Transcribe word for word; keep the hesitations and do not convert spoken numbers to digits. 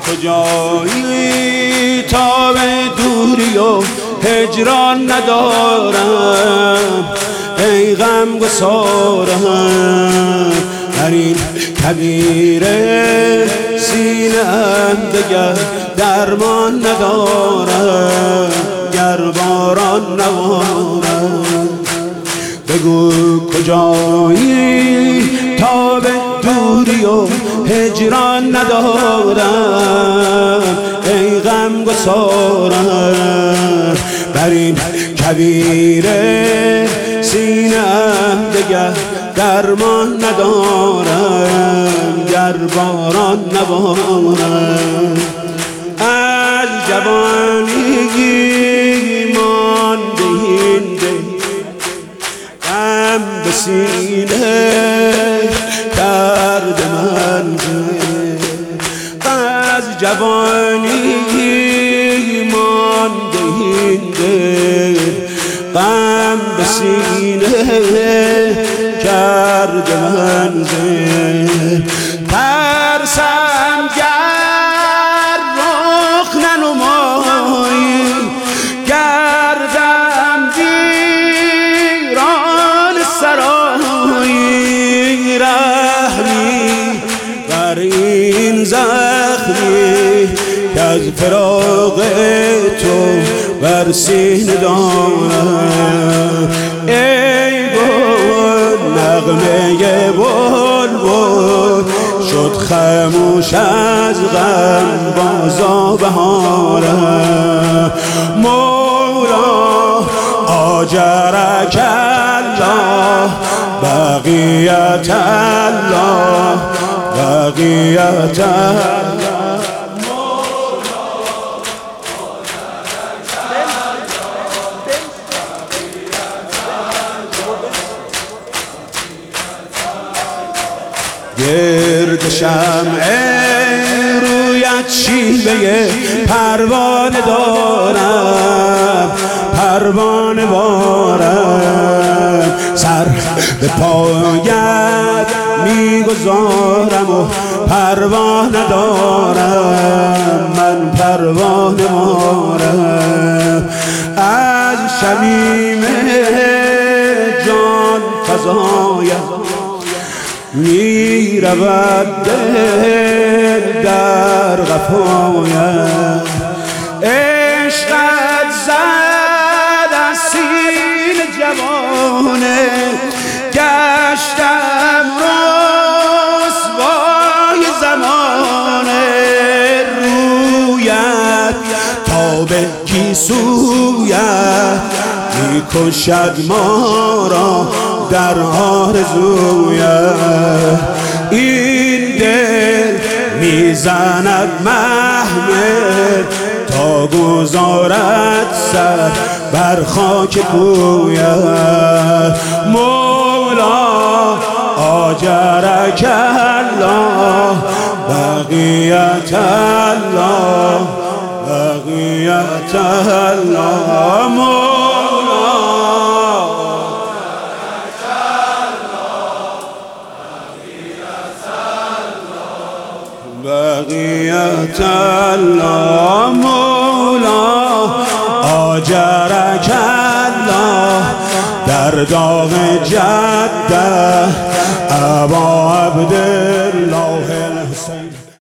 کجایی تا به دوری و هجران ندارم ای غم گسارم در این کویر سینه‌ام دگر درمان ندارم گر باران نبارم بگو کجایی تا به دوری و هجران ندارم ای غم گسارم بر این کویر سینه‌ام دگر درمان ندارم گر باران نبارم از جوانی مانده این دل غم به سینه کرده منزل از جوانی مانده این دل غم به سینه کرده منزل ترسم گر رخ ننمایی گردم ویران سرایی رحمی بر این زخمی که از فراق تو بر سینه دارم ای گل نغمه بلبل شد خاموش از غم بازا بهارم مولا آجرک الله بقیت الله بقیت الله گرد شمع رویت شیوه پروانه دارم پروانه بارم سر به پایت میگذارم و پروانه دارم من پروانه بارم از شمیم جان فزایم می رود دل در قفایم عشقت زد از سینه جوانه گشتم رسوای زمانه رویت تا به گیسویت می کشد ما را در آرزویت این دل میزند محمل تا گذارد سر بر خاک کویت مولا آجرک الله بقیت الله بقیت الله مولا بقیت الله مولا آجرک الله در داغ جده ابا عبدالله الحسین